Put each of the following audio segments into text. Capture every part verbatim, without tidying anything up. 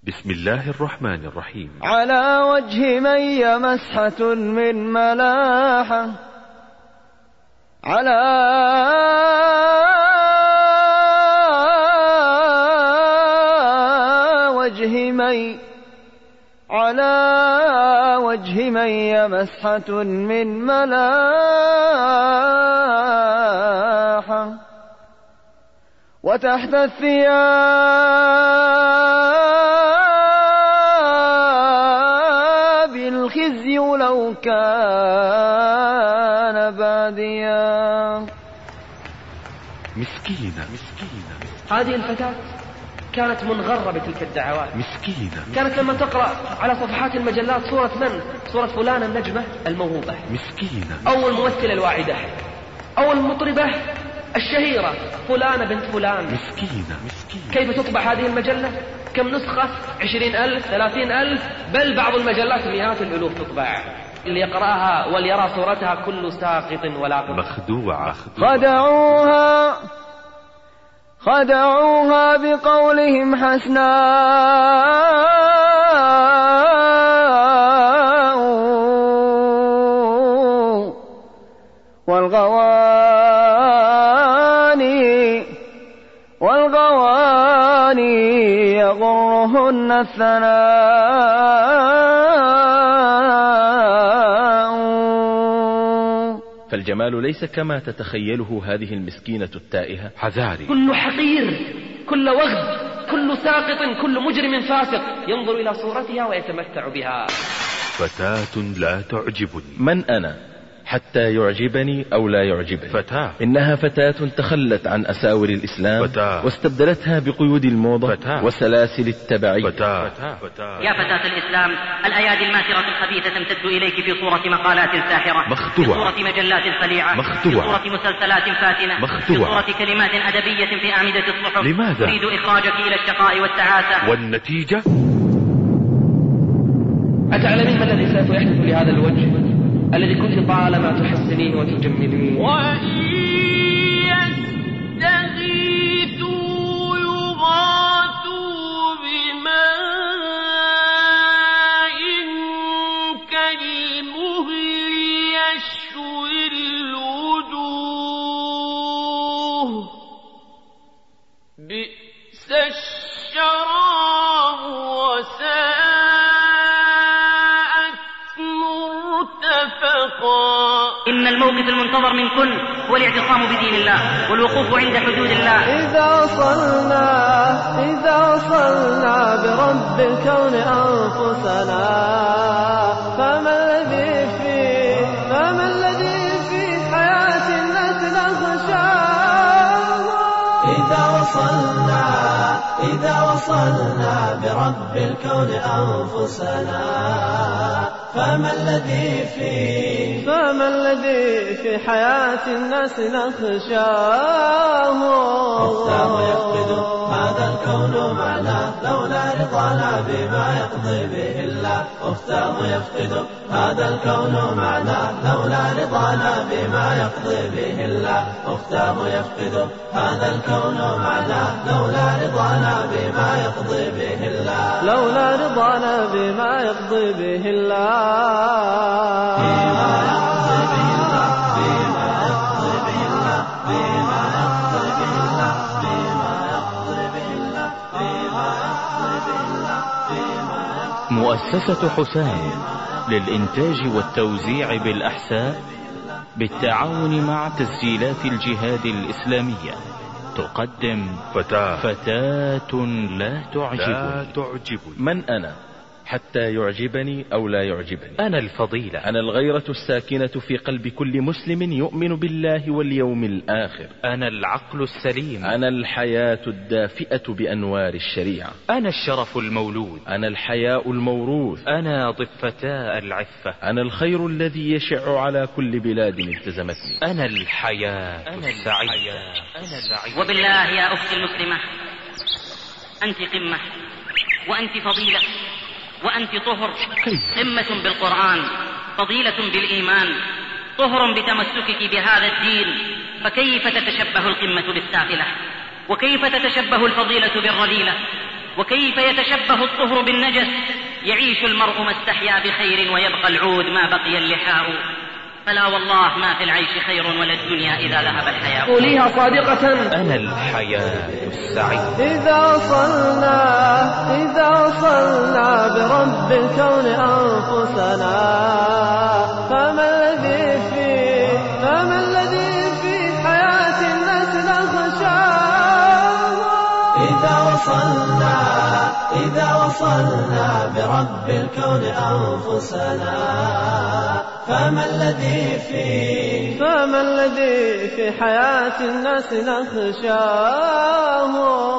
بسم الله الرحمن الرحيم. على وجه من مسحة من ملاحة، على وجه من على وجه من مسحة من ملاحة، وتحت الثياب الخزي لو كان باديا. مسكينة مسكينة. هذه الفتاة كانت منغرة بتلك الدعوات. مسكينة. كانت لما تقرأ على صفحات المجلات صورة من؟ صورة فلانة النجمة الموهوبة. مسكينة. أو الممثلة الواعدة، أو المطربة الشهيرة فلانة بنت فلان. مسكينة مسكينة. كيف تطبع هذه المجلة؟ كم نسخة؟ عشرين ألف، ثلاثين ألف، بل بعض المجلات مئات الألوف تطبع. اللي يقرأها وليرى صورتها كل ساقط ولاقط. مخدوعة. خدعوها خدعوها بقولهم حسناء، والغواني والغواني يغرهن الثناء. فالجمال ليس كما تتخيله هذه المسكينة التائهة. حذاري. كل حقير، كل وغد، كل ساقط، كل مجرم فاسق ينظر إلى صورتها ويتمتع بها. فتاة لا تعجبني. من أنا حتى يعجبني أو لا يعجبني؟ فتاة. إنها فتاة تخلت عن أساور الإسلام، فتاة. واستبدلتها بقيود الموضة، فتاة. وسلاسل التبعية. فتاة. فتاة. يا فتاة الإسلام، الأيادي الماثرة الخبيثة تمتد إليك في صورة مقالات ساحرة، مخدوعة. في صورة مجلات خليعة، مخدوعة. في صورة مسلسلات فاتنة، مخدوعة. في صورة كلمات أدبية في أعمدة الصحف. لماذا؟ تريد إخراجك إلى الشقاء والتعاسة. والنتيجة؟ أتعلمين ما الذي سوف يحدث لهذا الوجه الذي كنت طالما تحسنين وتجملين؟ وإن يستغيثوا يغاثوا بماء كالمهل يشوي الوجوه، بئس الشراب وساءت مرتفقا. إن الموقف المنتظر منكن هو الاعتصام بدين الله والوقوف عند حدود الله. إذا وصلنا إذا وصلنا برب الكون أنفسنا، فما الذي في فما الذي في حياة الناس نخشاه. إذا وصلنا إذا وصلنا برب الكون أنفسنا، فما الذي في فما الذي في حياة الناس نخشاه. أختاه يفقد هذا الكون معنا لولا رضانا بما يقضي به الله. أختاه يفقد هذا الكون معنا لولا رضانا بما يقضي به الله. أختاه يفقد هذا الكون معنا لولا رضانا بما يقضي به الله. لولا رضانا بما يقضي به الله. بما يقضي به الله. بما يقضي به الله. بما يقضي به الله. بما يقضي به الله. بما يقضي به الله. بما يقضي. مؤسسة حسام للإنتاج والتوزيع بالأحساء بالتعاون مع تسجيلات الجهاد الإسلامية تقدم فتاة. فتاة لا تعجبني. لا تعجبني. من أنا حتى يعجبني أو لا يعجبني؟ أنا الفضيلة. أنا الغيرة الساكنة في قلب كل مسلم يؤمن بالله واليوم الآخر. أنا العقل السليم. أنا الحياة الدافئة بأنوار الشريعة. أنا الشرف المولود. أنا الحياء الموروث. أنا ضفتاء العفة. أنا الخير الذي يشع على كل بلاد التزمتني. أنا الحياة السعيدة. أنا السعيدة. وبالله يا أختي المسلمة، أنت قمة، وأنت فضيلة، وأنت طهر. قمة بالقرآن، فضيلة بالإيمان، طهر بتمسكك بهذا الدين. فكيف تتشبه القمة بالسافلة؟ وكيف تتشبه الفضيلة بالرذيلة؟ وكيف يتشبه الطهر بالنجس. يعيش المرء ما استحيا بخير ويبقى العود ما بقي اللحاء. فلا والله ما في العيش خير ولا الدنيا إذا ذهب الحياء. قوليها صادقة. أنا الحياة السعيد. إذا وصلنا إذا وصلنا برب الكون أنفسنا فما الذي في فما الذي في حياة الناس نخشاه. إذا وصلنا إذا وصلنا برب الكون أنفسنا فما الذي في فما الذي في حياة الناس نخشاه.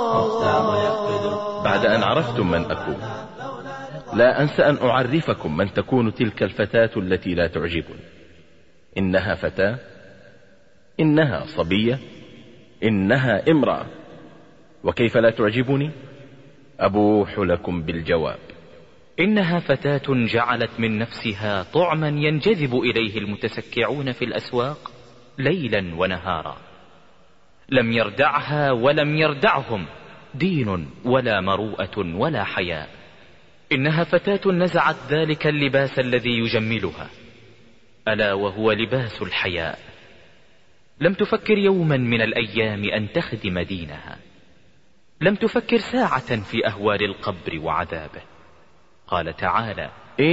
بعد أن عرفتم من أكون لا أنسى أن أعرفكم من تكون تلك الفتاة التي لا تعجبني. إنها فتاة، إنها صبية، إنها امرأة. وكيف لا تعجبني؟ أبوح لكم بالجواب. إنها فتاة جعلت من نفسها طعما ينجذب إليه المتسكعون في الأسواق ليلا ونهارا. لم يردعها ولم يردعهم دين ولا مروءة ولا حياء. إنها فتاة نزعت ذلك اللباس الذي يجملها، ألا وهو لباس الحياء. لم تفكر يوما من الأيام أن تخدم دينها. لم تفكر ساعة في أهوال القبر وعذابه. قال تعالى: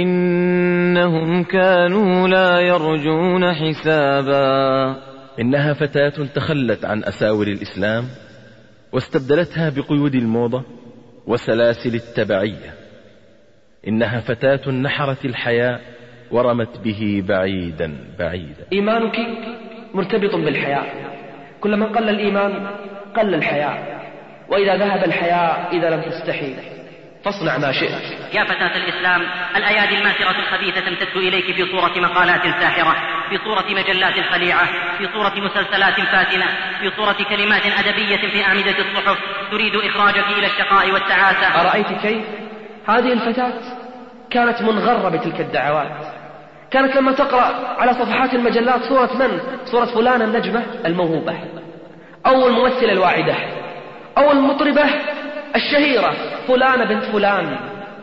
إنهم كانوا لا يرجون حسابا. إنها فتاة تخلت عن أساور الإسلام واستبدلتها بقيود الموضة وسلاسل التبعية. إنها فتاة نحرت الحياء ورمت به بعيدا بعيدا. إيمانك مرتبط بالحياء. كلما قل الإيمان قل الحياء. وإذا ذهب الحياء إذا لم تستحي فاصنع ما شئت. يا فتاة الإسلام، الأيادي الماثرة الخبيثة تمتد إليك في صورة مقالات ساحرة، في صورة مجلات خليعة، في صورة مسلسلات فاتنة، في صورة كلمات أدبية في أعمدة الصحف تريد إخراجك إلى الشقاء والتعاسة. أرأيت كيف؟ هذه الفتاة كانت منغرة بتلك الدعوات. كانت لما تقرأ على صفحات المجلات صورة من؟ صورة فلانة النجمة الموهوبة، أو الممثلة الواعدة، أو المطربة الشهيرة فلانة بنت فلان.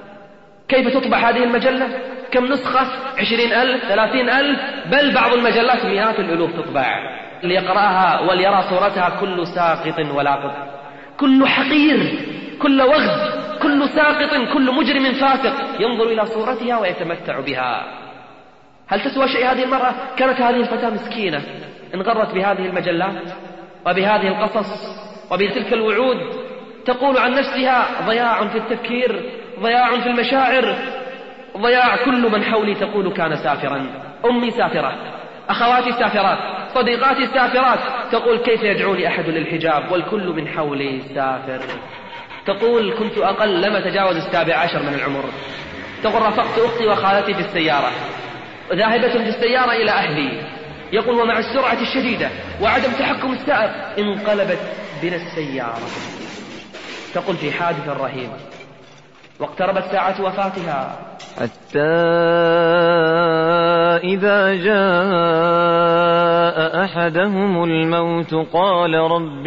كيف تطبع هذه المجلة؟ كم نسخة؟ عشرين ألف، ثلاثين ألف، بل بعض المجلات مئات الألوف تطبع. ليقرأها وليرى صورتها كل ساقط ولاقط، كل حقير، كل وغد، كل ساقط، كل مجرم فاسق ينظر إلى صورتها ويتمتع بها. هل تسوى شيء هذه المرأة؟ كانت هذه الفتاة مسكينة انغرت بهذه المجلات وبهذه القصص وبتلك الوعود، تقول عن نفسها: ضياع في التفكير، ضياع في المشاعر، ضياع. كل من حولي تقول كان سافرا. أمي سافرة، أخواتي سافرات، صديقاتي سافرات. تقول: كيف يدعوني أحد للحجاب والكل من حولي سافر. تقول: كنت أقل لما تجاوز السابع عشر من العمر. تقول: رافقت أختي وخالتي في السيارة، ذاهبة في السيارة إلى أهلي. يقول: ومع السرعة الشديدة وعدم تحكم السائق انقلبت بنا السيارة. تقول: في حادث رهيب واقتربت ساعة وفاتها، حتى إذا جاء أحدهم الموت قال رب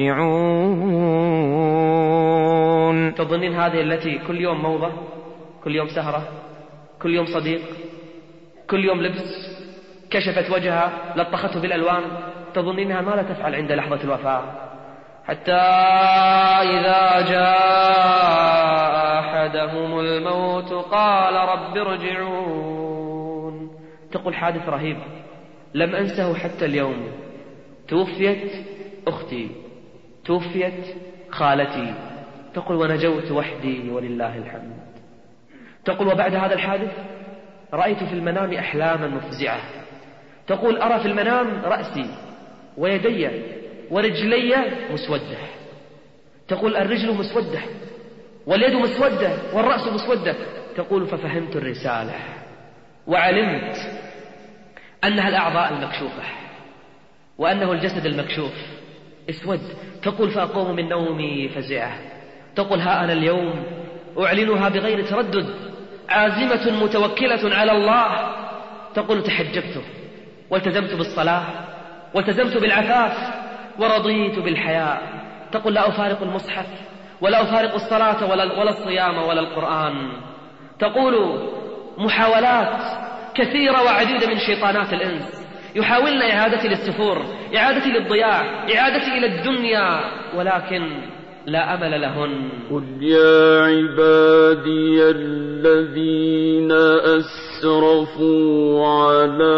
ارجعون. تظنين هذه التي كل يوم موضة، كل يوم سهرة، كل يوم صديق، كل يوم لبس، كشفت وجهها، لطخته بالألوان، تظنينها ما لا تفعل عند لحظة الوفاة؟ حتى إذا جاء أحدهم الموت قال رب ارجعون. تقول: حادث رهيب لم أنسه حتى اليوم. توفيت أختي، توفيت خالتي. تقول: ونجوت وحدي ولله الحمد. تقول: وبعد هذا الحادث رأيت في المنام أحلاما مفزعة. تقول: أرى في المنام رأسي ويدي ورجلي مسودة. تقول: الرجل مسودة واليد مسودة والرأس مسودة. تقول: ففهمت الرسالة وعلمت أنها الأعضاء المكشوفة وأنه الجسد المكشوف اسود. تقول: فأقوم من نومي فزعة. تقول: ها أنا اليوم أعلنها بغير تردد، عازمة متوكلة على الله. تقول: تحجبت والتزمت بالصلاة والتزمت بالعفاف ورضيت بالحياة. تقول: لا أفارق المصحف ولا أفارق الصلاة ولا, ولا الصيام ولا القرآن. تقول محاولات كثيرة وعديدة من شيطانات الإنس يحاولن إعادتي للسفور، إعادتي للضياع، إعادتي إلى الدنيا، ولكن لا أمل لهن. قل يا عبادي الذين أسرفوا على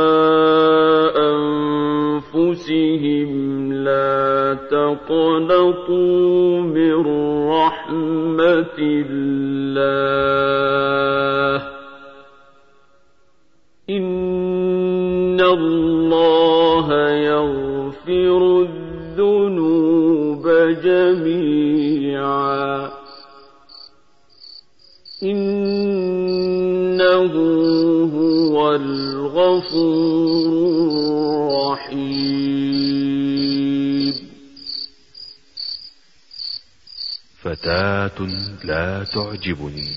أنفسهم لا تقنطوا من رحمة الله إن الله يغفر الذنوب جميعا إنه هو الغفور الرحيم. فتاة لا تعجبني.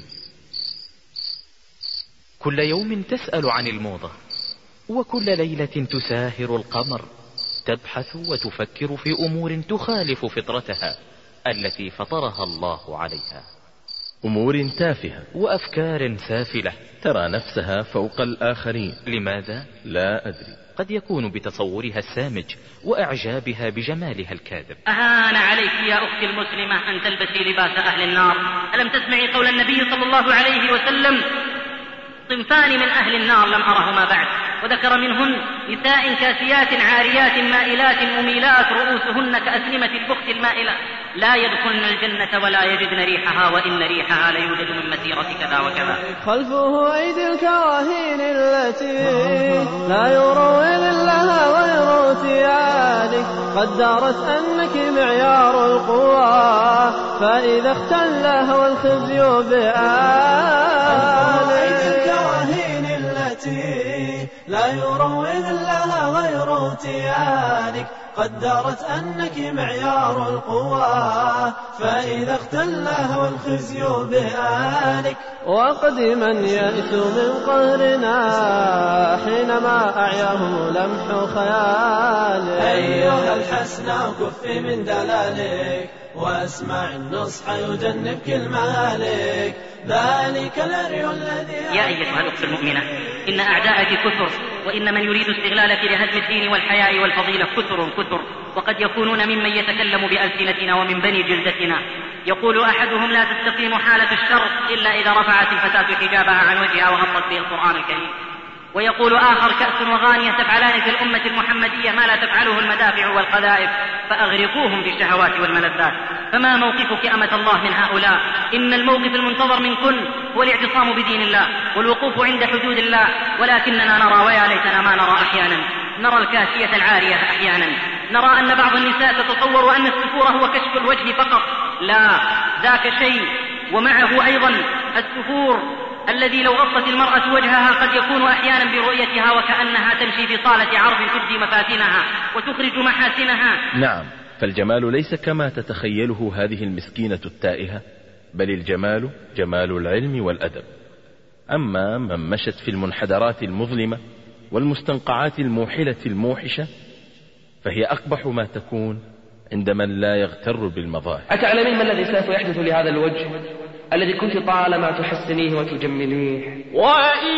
كل يوم تسأل عن الموضة، وكل ليلة تساهر القمر، تبحث وتفكر في أمور تخالف فطرتها التي فطرها الله عليها، أمور تافهة وأفكار سافلة، ترى نفسها فوق الآخرين. لماذا؟ لا أدري. قد يكون بتصورها السامج وإعجابها بجمالها الكاذب. أهان عليك يا أختي المسلمة أن تلبسي لباس أهل النار. ألم تسمعي قول النبي صلى الله عليه وسلم صنفان من أهل النار لم أرهما بعد، وذكر منهن نساء كاسيات عاريات مائلات مميلات رؤوسهن كأسنمة البخت المائلة لا يدخلن الجنة ولا يجدن ريحها وإن ريحها ليوجد من مسيرة كذا وكذا. خلفه أيدي الكواهين التي لا يروي لها غير ثيابك، قد دارت أنك معيار القوى فإذا اختل هو الخزي بآلك. لا يروي لها غير اتيانك، قدرت أنك معيار القوى فإذا اختل هو الخزي بآلك. وقدما يأس من قهرنا حينما أعياه لمح خيالك. أيها الحسنى كف من دلالك واسمع النصح يجنبك المهالك، ذلك الأري الذي. يا أيتها الأخت المؤمنة، إن أعداءك كثر، وإن من يريد استغلالك لهدم الدين والحياء والفضيلة كثر كثر، وقد يكونون ممن يتكلم بألسنتنا ومن بني جلدتنا. يقول أحدهم لا تستقيم حالة الشر إلا إذا رفعت الفتاة حجابها عن وجهها وغطت به القرآن الكريم. ويقول آخر كأس وغانية تفعلان في الأمة المحمدية ما لا تفعله المدافع والقذائف فأغرقوهم بالشهوات والملذات. فما موقفك أمة الله من هؤلاء؟ إن الموقف المنتظر منكن هو الاعتصام بدين الله والوقوف عند حدود الله، ولكننا نرى ويا ليتنا ما نرى أحيانا، نرى الكاسية العارية أحيانا، نرى أن بعض النساء تتصور أن السفور هو كشف الوجه فقط. لا، ذاك شيء، ومعه أيضا السفور الذي لو غطت المرأة وجهها قد يكون أحيانا برؤيتها وكأنها تمشي في صالة عرض تبدي مفاتنها وتخرج محاسنها. نعم، فالجمال ليس كما تتخيله هذه المسكينة التائهة، بل الجمال جمال العلم والأدب. أما من مشت في المنحدرات المظلمة والمستنقعات الموحلة الموحشة فهي أقبح ما تكون عند من لا يغتر بالمظاهر. أتعلمين ما الذي سوف يحدث لهذا الوجه الذي كنت طالما تحسنيه وتجمليه؟ وإن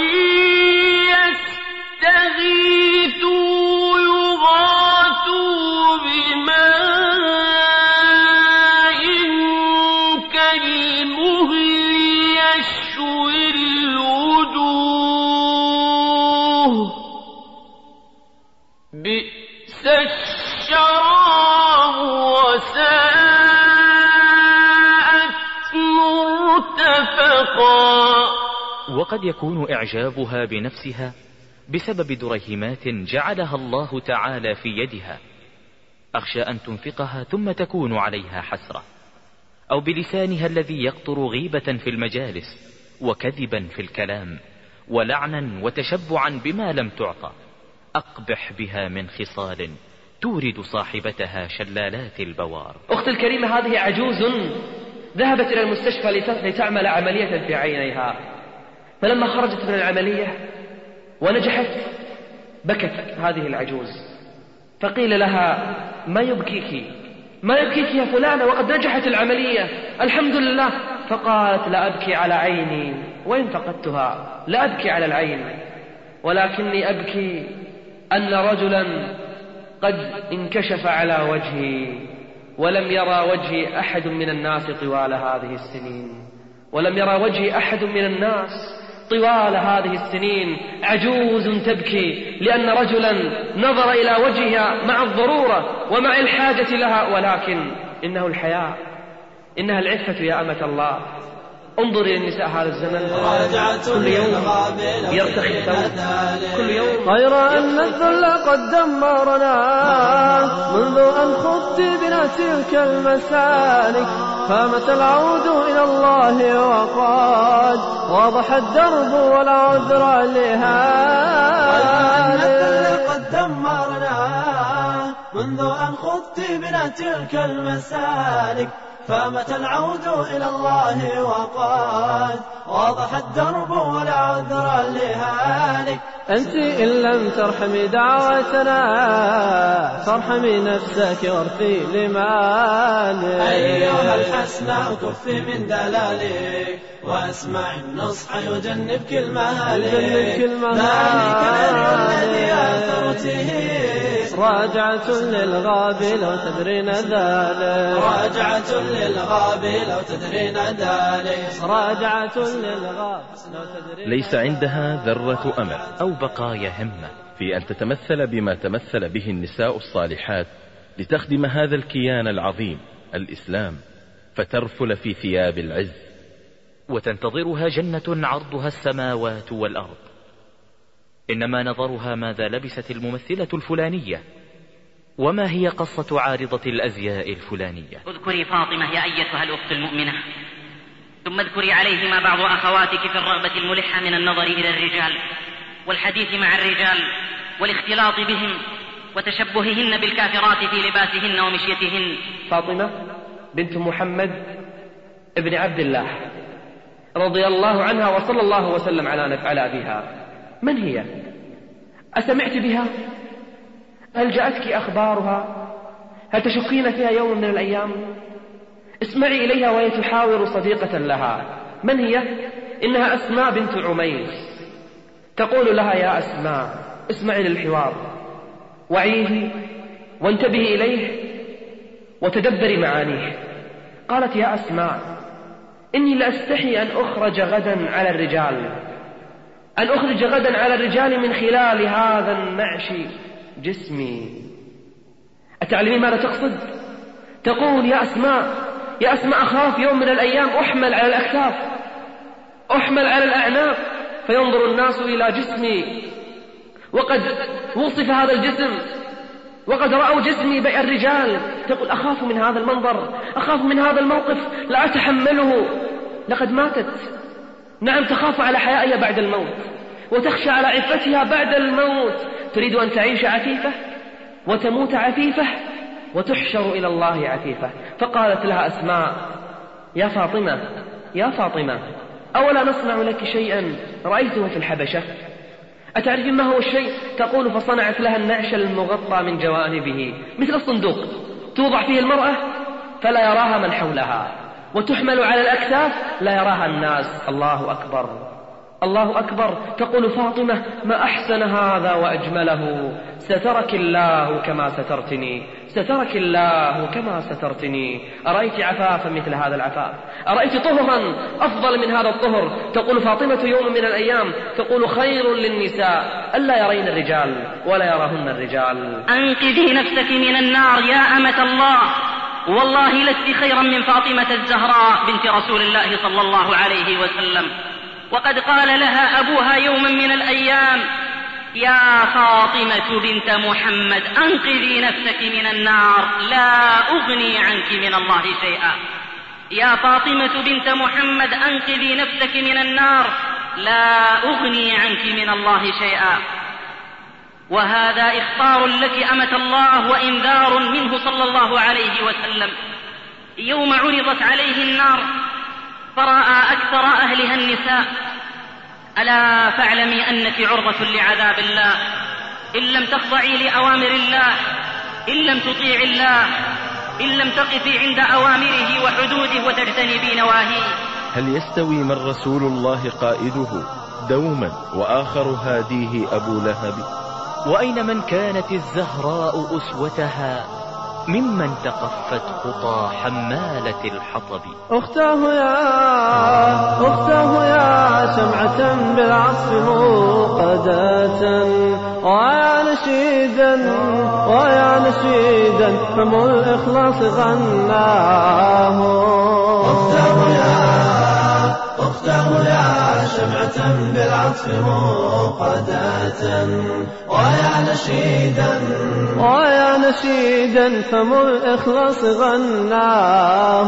يستغيثوا يغاثوا بماء كالمهل يشوي الوجوه بئس الشراب وساءت مرتفقا. وقد يكون إعجابها بنفسها بسبب دريهمات جعلها الله تعالى في يدها، أخشى أن تنفقها ثم تكون عليها حسرة، أو بلسانها الذي يقطر غيبة في المجالس وكذبا في الكلام ولعنا وتشبعا بما لم تعطى. أقبح بها من خصال تورد صاحبتها شلالات البوار. أختي الكريمة، هذه عجوز ذهبت إلى المستشفى لتعمل عملية في عينيها، فلما خرجت من العملية ونجحت بكت هذه العجوز، فقيل لها: ما يبكيك؟ ما يبكيك يا فلانة وقد نجحت العملية الحمد لله؟ فقالت لا أبكي على عيني وإن فقدتها، لا أبكي على العين، ولكني أبكي أن رجلا قد انكشف على وجهي ولم يرى وجهي أحد من الناس طوال هذه السنين، ولم يرى وجهي أحد من الناس طوال هذه السنين. عجوز تبكي لأن رجلا نظر إلى وجهها مع الضرورة ومع الحاجة لها، ولكن إنه الحياء، إنها العفة يا أمة الله. انظر إلى النساء هذا الزمن، كل يوم يرتخي الثوب، كل يوم. غير أن الذل قد دمرنا منذ أن خضت بنا تلك المسالك، فمتى العود إلى الله وقد واضح الدرب ولا عذر لهالك. قد دمرنا منذ أن خضت بنا تلك المسالك، فمتى العود إلى الله وقد واضح الدرب ولا عذر لهالك. أنت إن لم ترحمي دعوتنا فارحمي نفسك وارثي لمالك. أيها الحسناء كفي من دلالك واسمع النصح يجنبك المهالك. ذلك الذي آثرته راجعة للغاب لو تدرين ذلك، راجعة للغاب لو تدرين ذلك، راجعة للغاب لو تدرين. ليس عندها ذرة أمل أو بقايا همة في أن تتمثل بما تمثل به النساء الصالحات لتخدم هذا الكيان العظيم الإسلام، فترفل في ثياب العز، وتنتظرها جنة عرضها السماوات والأرض. إنما نظرها ماذا لبست الممثلة الفلانية، وما هي قصة عارضة الأزياء الفلانية. اذكري فاطمة يا أيتها الأخت المؤمنة، ثم اذكري عليهما بعض أخواتك في الرغبة الملحة من النظر إلى الرجال والحديث مع الرجال والاختلاط بهم وتشبههن بالكافرات في لباسهن ومشيتهن. فاطمة بنت محمد ابن عبد الله رضي الله عنها وصلى الله وسلم على على أبيها، من هي؟ أسمعت بها؟ هل جاءتك أخبارها؟ هل تشكين فيها يوم من الأيام؟ اسمعي إليها وهي تحاور صديقة لها. من هي؟ إنها أسماء بنت عميس. تقول لها يا أسماء اسمعي للحوار، وعيه وانتبهي إليه وتدبري معانيه. قالت يا أسماء إني لأستحي أن أخرج غدا على الرجال، أن أخرج غدا على الرجال من خلال هذا النعش جسمي. أتعلمين ماذا تقصد؟ تقول يا أسماء يا أسماء أخاف يوم من الأيام أحمل على الأكتاف، أحمل على الأعناق، فينظر الناس إلى جسمي وقد وصف هذا الجسم وقد رأوا جسمي بين الرجال. تقول أخاف من هذا المنظر، أخاف من هذا الموقف، لا أتحمله. لقد ماتت، نعم تخاف على حيائها بعد الموت وتخشى على عفتها بعد الموت. تريد أن تعيش عفيفة وتموت عفيفة وتحشر إلى الله عفيفة. فقالت لها أسماء يا فاطمة يا فاطمة أولا نصنع لك شيئا رأيته في الحبشة؟ أتعرفين ما هو الشيء؟ تقول فصنعت لها النعش المغطى من جوانبه مثل الصندوق، توضع فيه المرأة فلا يراها من حولها، وتحمل على الأكتاف لا يراها الناس. الله أكبر الله أكبر. تقول فاطمة ما أحسن هذا وأجمله، سترك الله كما سترتني، سترك الله كما سترتني. أرأيت عفافا مثل هذا العفاف؟ أرأيت طهرا أفضل من هذا الطهر؟ تقول فاطمة يوم من الأيام تقول خير للنساء ألا يرين الرجال ولا يراهن الرجال. أنقذي نفسك من النار يا أمة الله، والله لست خيرا من فاطمة الزهراء بنت رسول الله صلى الله عليه وسلم. وقد قال لها أبوها يوما من الأيام يا فاطمة بنت محمد أنقذي نفسك من النار لا أغني عنك من الله شيئا. يا فاطمة بنت محمد أنقذي نفسك من النار لا أغني عنك من الله شيئا. وهذا إخبار لك أمة الله وإنذار منه صلى الله عليه وسلم. يوم عرضت عليه النار فرأى أكثر أهلها النساء. ألا فاعلمي أنك عرضة لعذاب الله إن لم تخضعي لأوامر الله، إن لم تطيع الله، إن لم تقفي عند أوامره وحدوده وتجتنبي نواهيه. هل يستوي من رسول الله قائده دوما وآخر هاديه أبو لهب؟ وأين من كانت الزهراء أسوتها ممن تقفت خطى حمالة الحطب؟ أختاه يا أختاه يا شمعة بالعصف موقدة، ويا نشيدا ويا نشيدا فم الإخلاص غناه. أختاه يا أختاه يا شمعة بالعطف موقدة، ويا نشيدا ويا نشيدا فم الإخلاص غناه.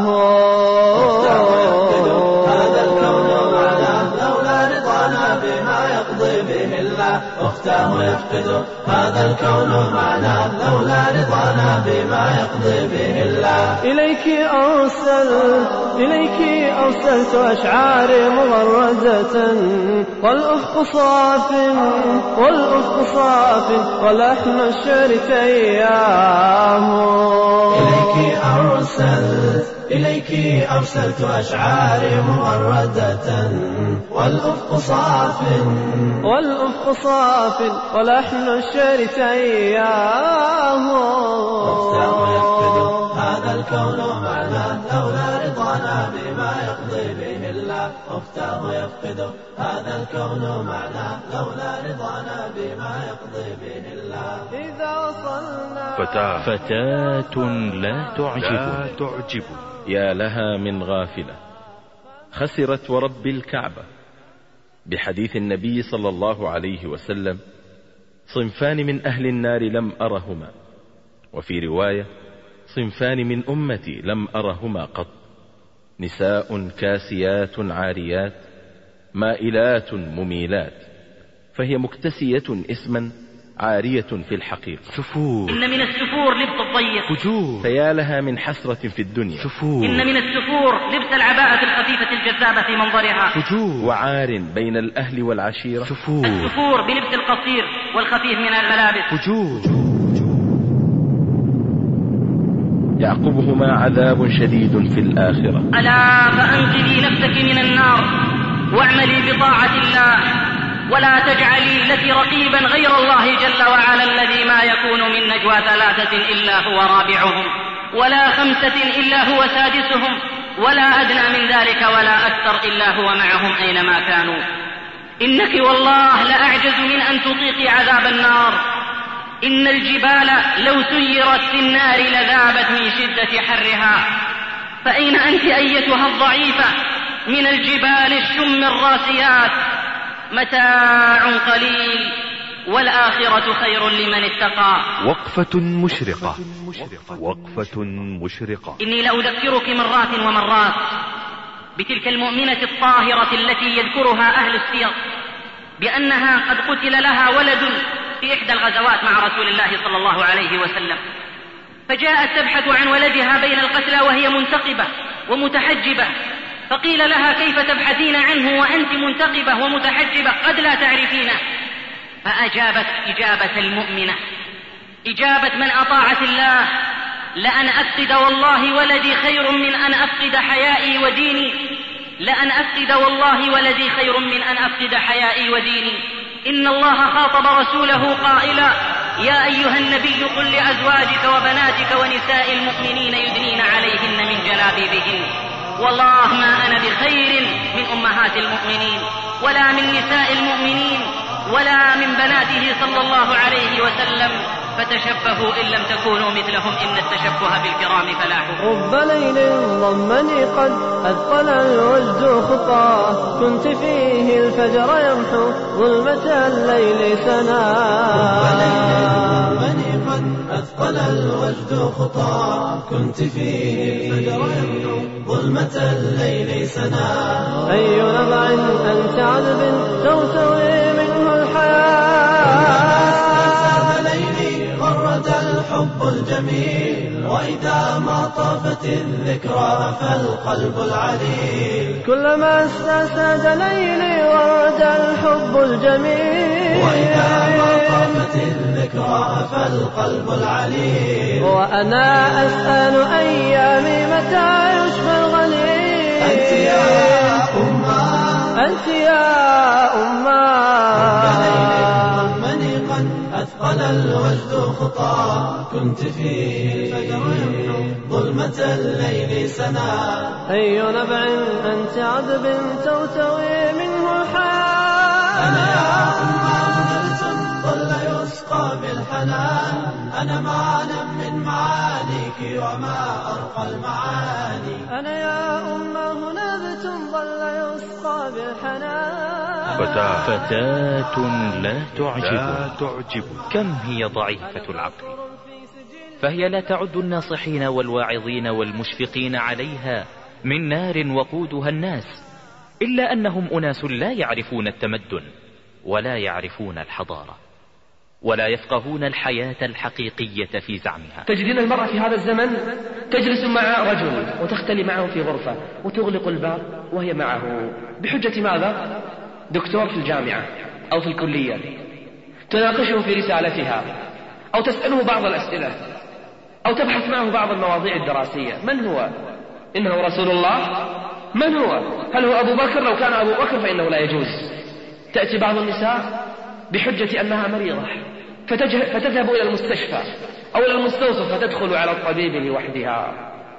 هذا الكون معنا لولا رضانا بما يقضي به الله. أختاه يفقد هذا الكون معنا لولا رضانا بما يقضي به الله. إليك أرسل إليك أرسلت أشعاري مغردة، والأفق صاف والأفق صاف ولحم الشعر تياه. إليك أرسلت إليك أرسلت أشعاري مغردة، والأفق صاف والأفق صاف ولحم الشعر تياه. أختاه يفقد هذا الكون معنا لولا رضانا بما يقضي به الله. أختاه يفقد هذا الكون معنا لولا رضانا بما يقضي به الله. إذا وصلنا فتاة فتاة لا تعجب لا تعجب يا لها من غافلة خسرت ورب الكعبة. بحديث النبي صلى الله عليه وسلم: صنفان من أهل النار لم أرهما. وفي رواية: صنفان من أمتي لم أرهما قط: نساء كاسيات عاريات مائلات مميلات. فهي مكتسية اسما عارية في الحقيقة. سفور. إن من السفور لبس الضيق. فجور. فيا لها من حسرة في الدنيا. سفور. إن من السفور لبس العباءة الخفيفة الجذابة في منظرها. فجور. وعار بين الأهل والعشيرة. سفور. السفور بلبس القصير والخفيف من الملابس. فجور. يعقبهما عذاب شديد في الآخرة. ألا فأنقذي نفسك من النار واعملي بطاعة الله، ولا تجعلي لك رقيبا غير الله جل وعلا الذي ما يكون من نجوى ثلاثة إلا هو رابعهم، ولا خمسة إلا هو سادسهم، ولا أدنى من ذلك ولا أكثر إلا هو معهم أينما كانوا. إنك والله لأعجز من أن تطيقي عذاب النار. إن الجبال لو سيرت في النار لذابت من شدة حرها. فأين أنت أيتها الضعيفة من الجبال الشم الراسيات؟ متاع قليل والآخرة خير لمن اتقى. وقفة مشرقة وقفة مشرقة. إني لأذكرك مرات ومرات بتلك المؤمنة الطاهرة التي يذكرها أهل السير بأنها قد قتل لها ولد في إحدى الغزوات مع رسول الله صلى الله عليه وسلم، فجاءت تبحث عن ولدها بين القتلى وهي منتقبة ومتحجبة، فقيل لها: كيف تبحثين عنه وأنت منتقبة ومتحجبة قد لا تعرفينه؟ فأجابت إجابة المؤمنة، إجابة من أطاعت الله: لأن أفقد والله ولدي خير من أن أفقد حيائي وديني، لأن أفقد والله ولدي خير من أن أفقد حيائي وديني. إن الله خاطب رسوله قائلا: يا أيها النبي قل لأزواجك وبناتك ونساء المؤمنين يدنين عليهن من جلابيبهن. والله ما أنا بخير من أمهات المؤمنين ولا من نساء المؤمنين ولا من بناته صلى الله عليه وسلم، فتشبهوا إن لم تكونوا مثلهم إن التشبه بالكرام فلاح. رب ليل ضمني قد أثقل الوجد خطاه، كنت فيه الفجر يمحو ظلمة الليل سنا. رب ليل ضمني قد أثقل الوجد خطاه، كنت فيه الفجر يمحو ظلمة الليل سنا. أي نبع أنت عذب ترتوي منه الحياة، ليلي غرد الحب الحب الجميل، وإذا ما طافت الذكرى فالقلب العليل. كلما استساد ليلي ورد الحب الجميل، وإذا ما طافت الذكرى فالقلب العليل. وأنا أسأل أيامي متى يشفى الغليل. أنت يا أمة، أنت يا أمة، منيقا أثقل الوجد خطى، كنت في ظلمة الليل سنا. أي نبع أنت عذب توتوي منه الحياة. أنا يا أمة منرة ظل يسقى بالحنان، أنا معلم من معانيك وما أرقى المعاني. أنا يا أمه نبت ظل يسقى بالحنان. فتاة, فتاة لا تعجب, تعجب كم هي ضعيفة العقل، فهي لا تعد الناصحين والواعظين والمشفقين عليها من نار وقودها الناس، إلا أنهم أناس لا يعرفون التمدن ولا يعرفون الحضارة ولا يفقهون الحياة الحقيقية في زعمها. تجدين المرأة في هذا الزمن تجلس مع رجل وتختلي معه في غرفة وتغلق الباب وهي معه بحجة ماذا؟ دكتور في الجامعة أو في الكلية، تناقشه في رسالتها أو تسأله بعض الأسئلة أو تبحث معه بعض المواضيع الدراسية. من هو؟ إنه رسول الله؟ من هو؟ هل هو أبو بكر؟ لو كان أبو بكر فإنه لا يجوز. تأتي بعض النساء بحجة أنها مريضة فتذهب إلى المستشفى أو إلى المستوصف فتدخل على الطبيب لوحدها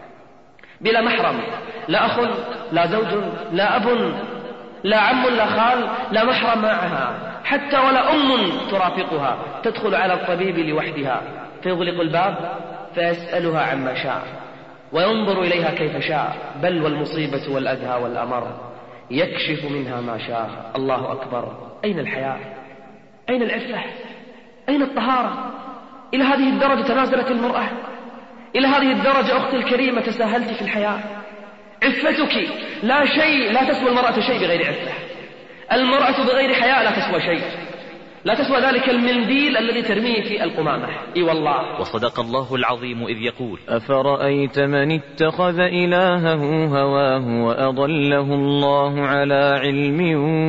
بلا محرم، لا أخ لا زوج لا أب لا عم لا خال، لا محرم معها حتى ولا أم ترافقها، تدخل على الطبيب لوحدها فيغلق الباب فيسألها عما شاء وينظر إليها كيف شاء، بل والمصيبة والأذى والأمر يكشف منها ما شاء. الله أكبر. أين الحياة؟ أين العفة؟ أين الطهارة؟ إلى هذه الدرجة تنازلت المرأة؟ إلى هذه الدرجة أختي الكريمة تساهلت في الحياة؟ عفتك لا شيء، لا تسوى المرأة شيء بغير عفة. المرأة بغير حياء لا تسوى شيء، لا تسوى ذلك المنديل الذي ترميه في القمامة. إي والله. وصدق الله العظيم إذ يقول: أفرأيت من اتخذ إلهه هواه وأضله الله على علم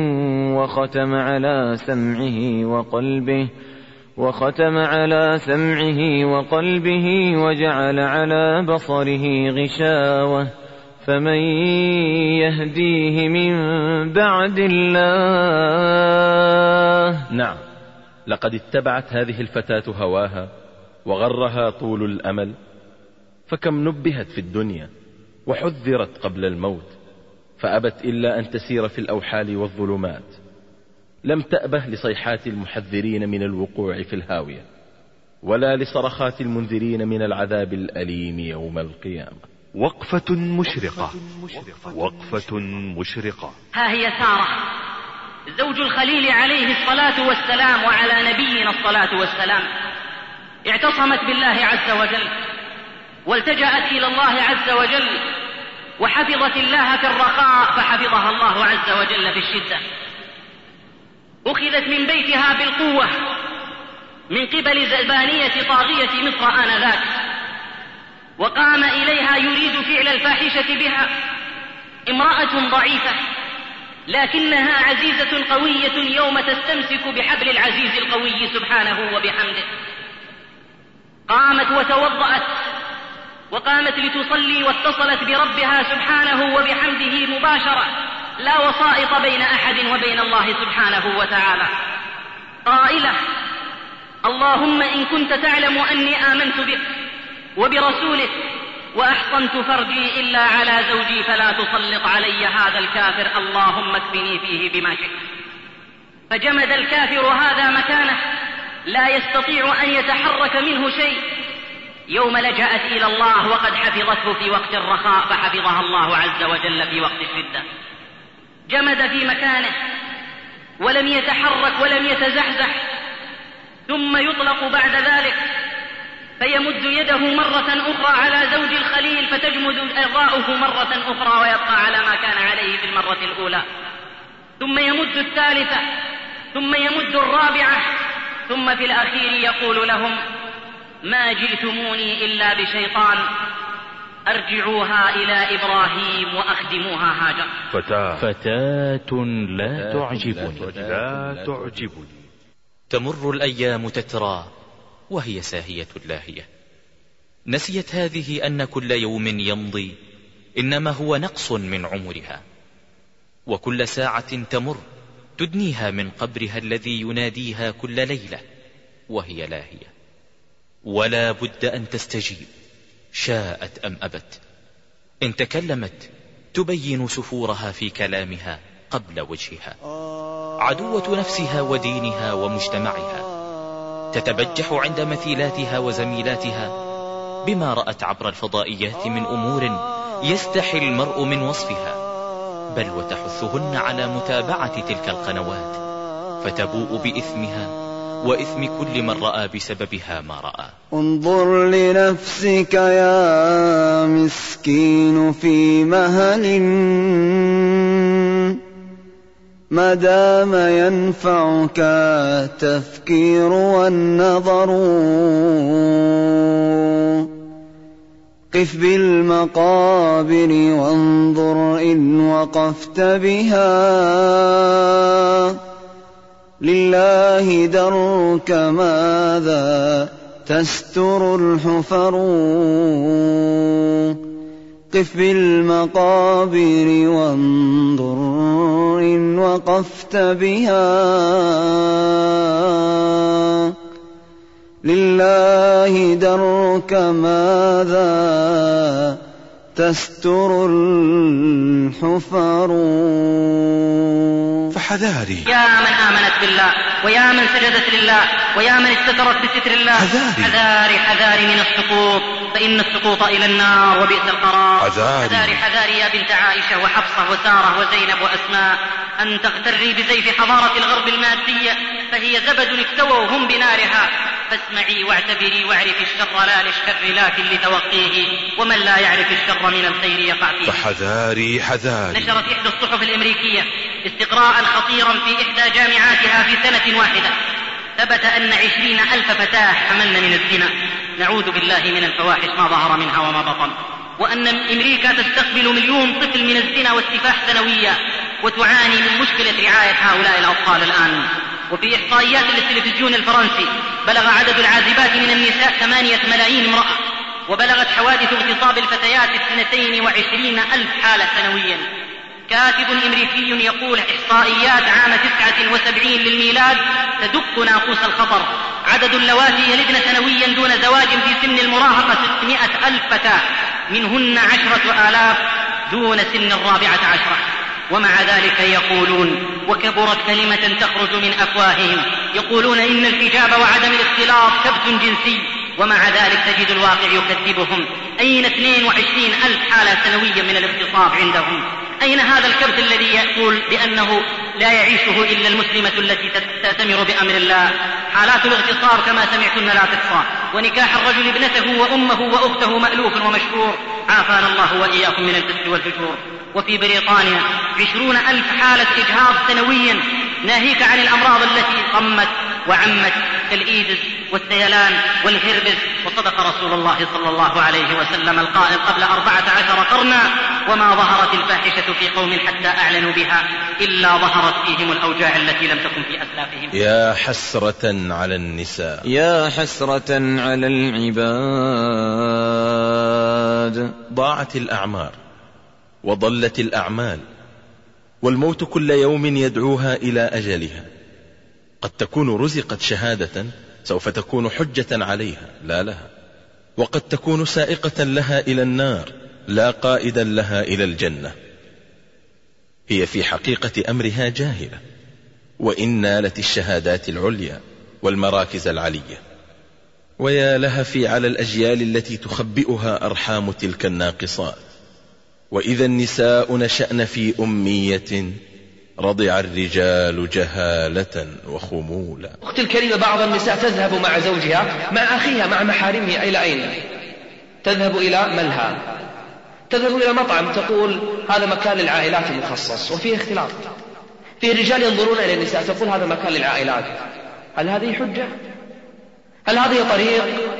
وختم على سمعه وقلبه وختم على سمعه وقلبه وجعل على بصره غشاوة فمن يهديه من بعد الله. نعم، لقد اتبعت هذه الفتاة هواها وغرها طول الأمل، فكم نبهت في الدنيا وحذرت قبل الموت فأبت إلا أن تسير في الأوحال والظلمات، لم تأبه لصيحات المحذرين من الوقوع في الهاوية ولا لصرخات المنذرين من العذاب الأليم يوم القيامة. وقفة مشرقة، وقفة مشرقة. ها هي سارة زوج الخليل عليه الصلاة والسلام وعلى نبينا الصلاة والسلام، اعتصمت بالله عز وجل والتجأت إلى الله عز وجل وحفظت الله في الرخاء فحفظها الله عز وجل في الشدة. أخذت من بيتها بالقوة من قبل زبانية طاغية مصر آنذاك، وقام إليها يريد فعل الفاحشة بها امرأة ضعيفة لكنها عزيزة قوية يوم تستمسك بحبل العزيز القوي سبحانه وبحمده. قامت وتوضأت وقامت لتصلي واتصلت بربها سبحانه وبحمده مباشرة، لا وسائط بين أحد وبين الله سبحانه وتعالى، قائلة: اللهم إن كنت تعلم أني آمنت بك وبرسولك وأحصنت فرجي إلا على زوجي فلا تسلط علي هذا الكافر، اللهم اكفني فيه بما شئت. فجمد الكافر هذا مكانه لا يستطيع أن يتحرك منه شيء يوم لجأت إلى الله وقد حفظته في وقت الرخاء فحفظها الله عز وجل في وقت الشدة. جمد في مكانه ولم يتحرك ولم يتزحزح، ثم يطلق بعد ذلك فيمد يده مرة أخرى على زوج الخليل فتجمد إرضاؤه مرة أخرى ويبقى على ما كان عليه في المرة الأولى، ثم يمد الثالثة، ثم يمد الرابعة، ثم في الأخير يقول لهم: ما جئتموني إلا بشيطان، أرجعوها إلى إبراهيم وأخدموها هاجر. فتاة فتاة لا تعجبني لا تعجبني. تمر الأيام تترى وهي ساهية لاهية. نسيت هذه أن كل يوم يمضي إنما هو نقص من عمرها، وكل ساعة تمر تدنيها من قبرها الذي يناديها كل ليلة وهي لاهية. ولا بد أن تستجيب شاءت أم أبت. إن تكلمت تبين سفورها في كلامها قبل وجهها، عدوة نفسها ودينها ومجتمعها، تتبجح عند مثيلاتها وزميلاتها بما رأت عبر الفضائيات من أمور يستحي المرء من وصفها، بل وتحثهن على متابعة تلك القنوات، فتبوء بإثمها وإثم كل من رأى بسببها ما رأى. انظر لنفسك يا مسكين في مهل، ما دام ينفعك التفكير والنظر. قف بالمقابر وانظر إن وقفت بها، لله درك ماذا تستر الحفر. قف بالمقابر وانظر إن وقفت بها، لله درك ماذا تستر الحفر. فحذاري يا من آمنت بالله، ويا من سجدت لله، ويا من استترت بستر الله، حذاري حذاري حذاري من السقوط، فإن السقوط إلى النار وبئس القرار. حذاري حذاري حذاري يا بنت عائشة وحفصة وسارة وزينب وأسماء أن تغتري بزيف حضارة الغرب المادية، فهي زبد اكتووا هم بنارها. فاسمعي واعتبري واعرفي الشر لا للشر لكن لتوقيه، ومن لا يعرف الشر من الخير يقع فيه. فحذاري حذاري. نشرت إحدى الصحف الأمريكية استقراء خطيرا في إحدى جامعاتها في سنة واحدة، ثبت أن عشرين ألف فتاة حملن من الزنا، نعوذ بالله من الفواحش ما ظهر منها وما بطن، وأن أمريكا تستقبل مليون طفل من الزنا والسفاح سنويا، وتعاني من مشكلة رعاية هؤلاء الأطفال الآن. وفي إحصائيات للتلفزيون الفرنسي بلغ عدد العازبات من النساء ثمانية ملايين امرأة، وبلغت حوادث اغتصاب الفتيات اثنتين وعشرين ألف حالة سنويا. كاتب أمريكي يقول إحصائيات عام تسعة وسبعين للميلاد تدق ناقوس الخطر، عدد اللواتي يلدن سنويا دون زواج في سن المراهقة ستمائة ألف فتاة، منهن عشرة آلاف دون سن الرابعة عشرة. ومع ذلك يقولون، وكبرت كلمة تخرج من أفواههم، يقولون إن الحجاب وعدم الاختلاط كبت جنسي، ومع ذلك تجد الواقع يكذبهم. أين اثنين وعشرين ألف حالة سنوية من الاغتصاب عندهم؟ أين هذا الكبت الذي يقول بأنه لا يعيشه إلا المسلمة التي تأتمر بأمر الله؟ حالات الاغتصاب كما سمعتن لا تحصى، ونكاح الرجل ابنته وأمه وأخته مألوف ومشهور، عافانا الله وإياكم من الفسق والفجور. وفي بريطانيا عشرون ألف حالة إجهاض سنويا، ناهيك عن الأمراض التي طمت وعمت كالإيدز والسيلان والهربس. وصدق رسول الله صلى الله عليه وسلم القائل قبل أربعة عشر قرنا: وما ظهرت الفاحشة في قوم حتى أعلنوا بها إلا ظهرت فيهم الأوجاع التي لم تكن في أسلافهم. يا حسرة على النساء، يا حسرة على العباد. ضاعت الأعمار وضلت الأعمال، والموت كل يوم يدعوها إلى أجلها. قد تكون رزقت شهادة سوف تكون حجة عليها لا لها، وقد تكون سائقة لها إلى النار لا قائدا لها إلى الجنة. هي في حقيقة أمرها جاهلة، وإن نالت الشهادات العليا والمراكز العلية. ويا لها في على الأجيال التي تخبئها أرحام تلك الناقصات. وإذا النساء نشأن في أمية رضع الرجال جهالة وخمولا. أختي الكريمة، بعض النساء تذهب مع زوجها مع أخيها مع محارمها إلى أين؟ تذهب إلى ملهى، تذهب إلى مطعم، تقول هذا مكان للعائلات المخصص، وفيه اختلاط، فيه رجال ينظرون إلى النساء، تقول هذا مكان للعائلات. هل هذه حجة؟ هل هذه طريق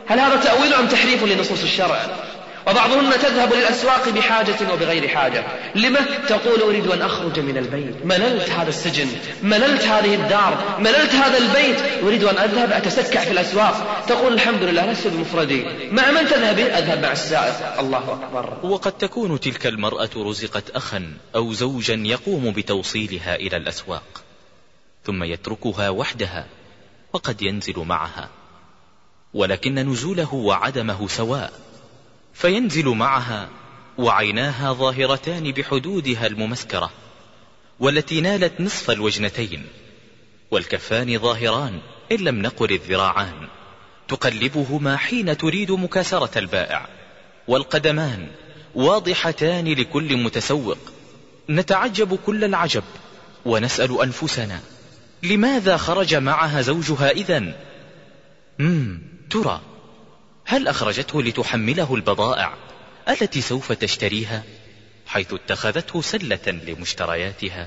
هل هذا تأويل أم تحريف لنصوص الشرع؟ وبعضهن تذهب للأسواق بحاجة وبغير حاجة. لما؟ تقول أريد أن أخرج من البيت، مللت هذا السجن، مللت هذه الدار، مللت هذا البيت، أريد أن أذهب أتسكع في الأسواق. تقول الحمد لله لست بمفردي، مع من تذهبين؟ أذهب مع السائق. الله أكبر. وقد تكون تلك المرأة رزقت أخا أو زوجا يقوم بتوصيلها إلى الأسواق، ثم يتركها وحدها وقد ينزل معها، ولكن نزوله وعدمه سواء، فينزل معها وعيناها ظاهرتان بحدودها الممسكرة والتي نالت نصف الوجنتين، والكفان ظاهران إن لم نقل الذراعان تقلبهما حين تريد مكاسرة البائع، والقدمان واضحتان لكل متسوق. نتعجب كل العجب ونسأل أنفسنا لماذا خرج معها زوجها إذن؟ مم ترى هل أخرجته لتحمله البضائع التي سوف تشتريها، حيث اتخذته سلة لمشترياتها؟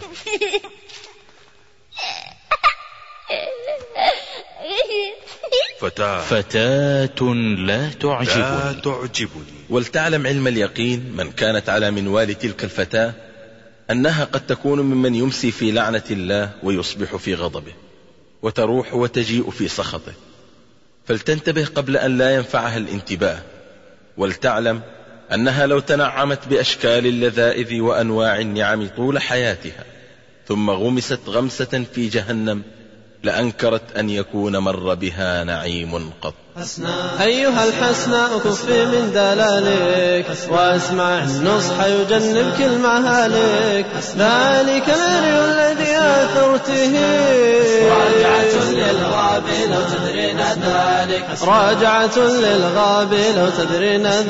فتاة فتاة لا تعجبني, لا تعجبني. ولتعلم علم اليقين من كانت على منوال تلك الفتاة أنها قد تكون ممن يمسي في لعنة الله ويصبح في غضبه، وتروح وتجيء في سخطه، فلتنتبه قبل أن لا ينفعها الانتباه. ولتعلم أنها لو تنعمت بأشكال اللذائذ وأنواع النعم طول حياتها ثم غمست غمسة في جهنم لأنكرت أن يكون مر بها نعيم قط. أيها الحسناء كفي من دلالك واسمع النصح يجنبك المهالك، ذلك الأري الذي آثرته راجعة للغاب لو تدرين ذلك، راجعة للغاب لو تدرين ذلك.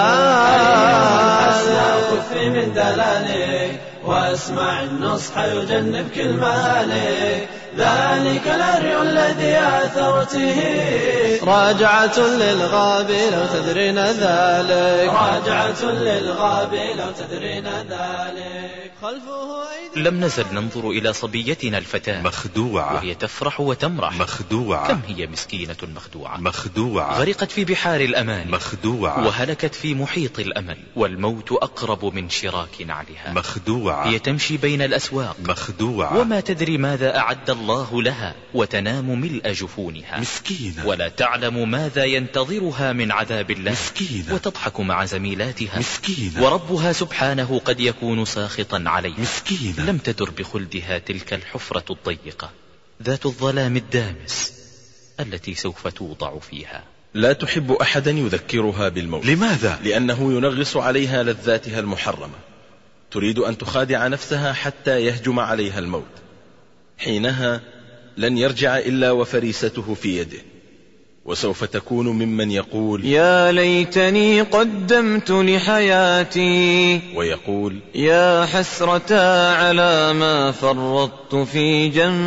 أيها الحسناء كفي من دلالك واسمع النصح يجنبك المهالك، ذلك الأري الذي آثرته راجعة للغاب لو تدرين ذلك، راجعة للغاب لو تدرين ذلك. خلفه لم نزل ننظر إلى صبيتنا الفتاة مخدوعة وهي تفرح وتمرح، مخدوعة. كم هي مسكينة مخدوعة، مخدوعة. غرقت في بحار الأمان، مخدوعة. وهلكت في محيط الأمل، والموت أقرب من شراك نعلها. مخدوعة. هي تمشي بين الأسواق مخدوعة، وما تدري ماذا أعد الله لها، وتنام ملء جفونها مسكينة، ولا تعلم ماذا ينتظرها من عذاب الله، مسكينة، وتضحك مع زميلاتها مسكينة، وربها سبحانه قد يكون ساخطا عليها، مسكينة. لم تدر بخلدها تلك الحفرة الضيقة ذات الظلام الدامس التي سوف توضع فيها. لا تحب أحدا يذكرها بالموت. لماذا؟ لأنه ينغص عليها لذاتها المحرمة، تريد أن تخادع نفسها حتى يهجم عليها الموت، حينها لن يرجع إلا وفريسته في يده، وسوف تكون ممن يقول يا ليتني قدمت لحياتي، ويقول يا حسرة على ما فرطت في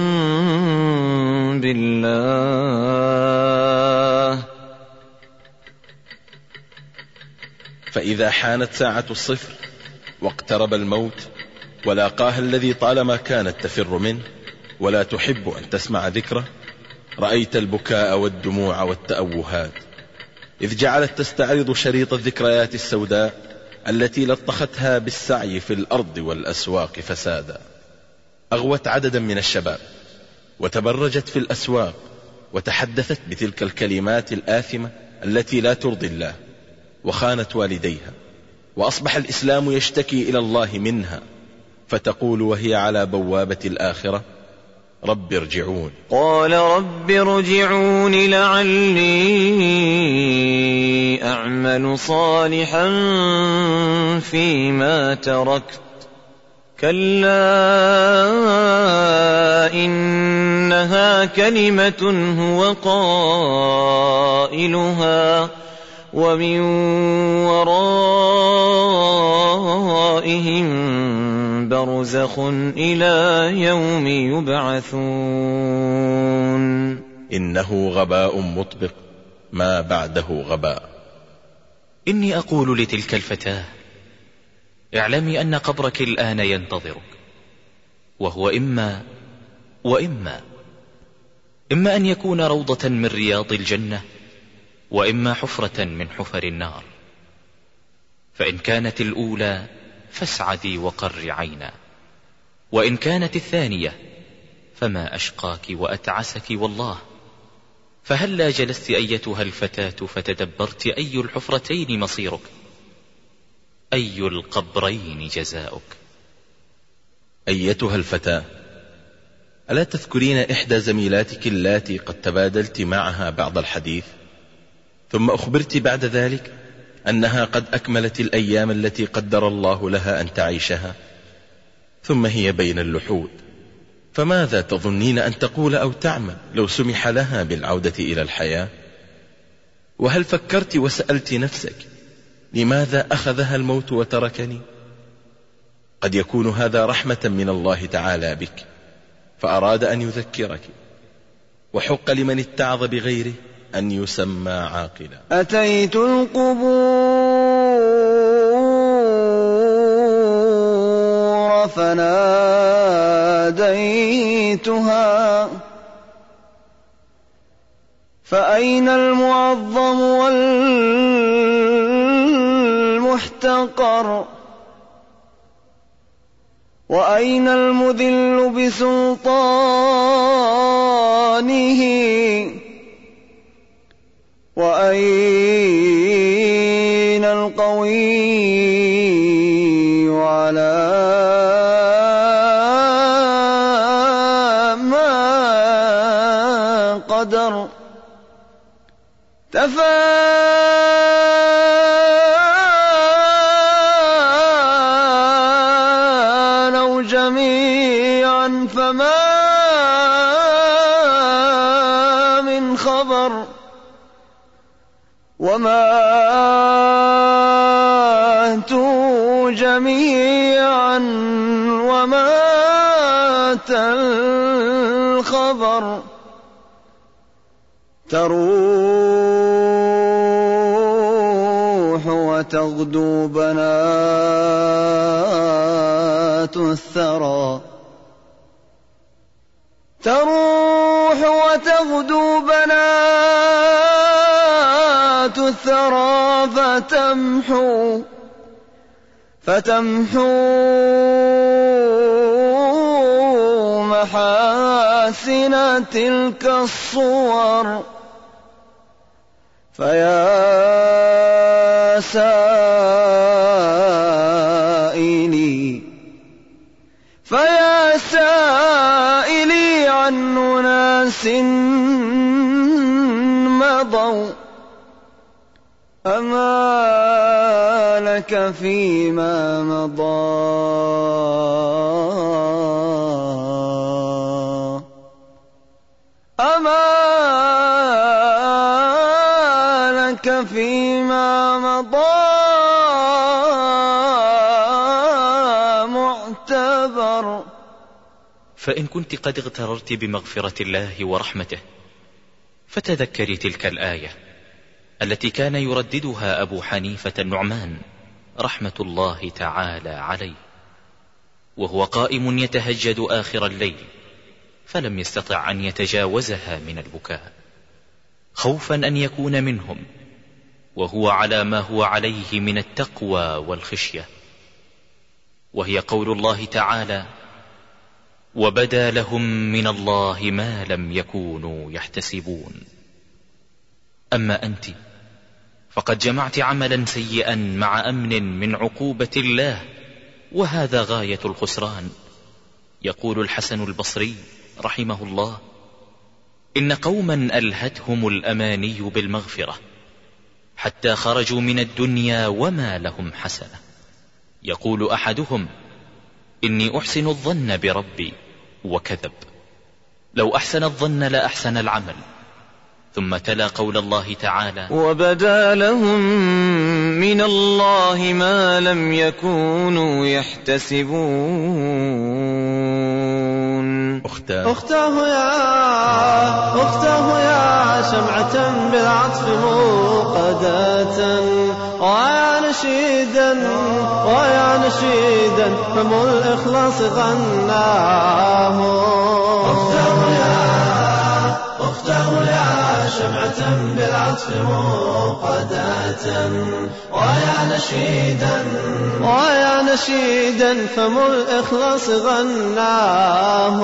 جنب الله. فإذا حانت ساعة الصفر واقترب الموت ولاقاها الذي طالما كانت تفر منه ولا تحب أن تسمع ذكره، رأيت البكاء والدموع والتأوهات، إذ جعلت تستعرض شريط الذكريات السوداء التي لطختها بالسعي في الأرض والأسواق فسادا. أغوت عددا من الشباب وتبرجت في الأسواق وتحدثت بتلك الكلمات الآثمة التي لا ترضي الله، وخانت والديها، وأصبح الإسلام يشتكي إلى الله منها، فتقول وهي على بوابة الآخرة رب ارجعون. قال رب ارجعون لعلي أعمل صالحا فيما تركت، كلا إنها كلمة هو قائلها ومن ورائهم برزخ إلى يوم يبعثون. إنه غباء مطبق ما بعده غباء. إني أقول لتلك الفتاة اعلمي أن قبرك الآن ينتظرك، وهو إما وإما إما أن يكون روضة من رياض الجنة، وإما حفرة من حفر النار. فإن كانت الأولى فاسعدي وقر عينا، وإن كانت الثانية فما أشقاك وأتعسك والله. فهلا جلست أيتها الفتاة فتدبرت أي الحفرتين مصيرك، أي القبرين جزاؤك. أيتها الفتاة، ألا تذكرين إحدى زميلاتك اللاتي قد تبادلت معها بعض الحديث، ثم أخبرت بعد ذلك أنها قد أكملت الأيام التي قدر الله لها أن تعيشها، ثم هي بين اللحود، فماذا تظنين أن تقول أو تعمل لو سمح لها بالعودة إلى الحياة؟ وهل فكرت وسألت نفسك لماذا أخذها الموت وتركني؟ قد يكون هذا رحمة من الله تعالى بك، فأراد أن يذكرك، وحق لمن اتعظ بغيره أن يسمى عاقلا. أتيت القبور فناديتها، فأين المعظم والمحتقر، وأين المذل بسلطانه، وأين القوي على ما قدر. تفانوا جميعا فما من خبر، وماتوا جميعا ومات الخبر. تروح وتغدو بنات الثرى، تروح وتغدو بنات الثرى، فتمحو فتمحو محاسن تلك الصور. فيا سائلي فيا سائلي عن أناس مضوا، أما لك فيما مضى أما لك فيما مضى معتبر. فإن كنت قد اغتررت بمغفرة الله ورحمته، فتذكري تلك الآية التي كان يرددها أبو حنيفة النعمان رحمة الله تعالى عليه وهو قائم يتهجد آخر الليل، فلم يستطع أن يتجاوزها من البكاء، خوفا أن يكون منهم وهو على ما هو عليه من التقوى والخشية. وهي قول الله تعالى: وبدا لهم من الله ما لم يكونوا يحتسبون. أما أنت فقد جمعت عملا سيئا مع أمن من عقوبة الله، وهذا غاية الخسران. يقول الحسن البصري رحمه الله: إن قوما ألهتهم الأماني بالمغفرة حتى خرجوا من الدنيا وما لهم حسنة. يقول أحدهم: إني أحسن الظن بربي، وكذب. لو أحسن الظن لأحسن العمل. ثم تلا قول الله تعالى: وبدا لهم من الله ما لم يكونوا يحتسبون. أختاه أختاه يا أختاه يا شمعة بالعطف موقدة، ويا نشيدا ويا نشيدا فم الإخلاص غناه. أختاه يا أختاه يا شمعة بالعطف العطف موقدة ويا نشيدا ويا نشيدا فم الإخلاص غناه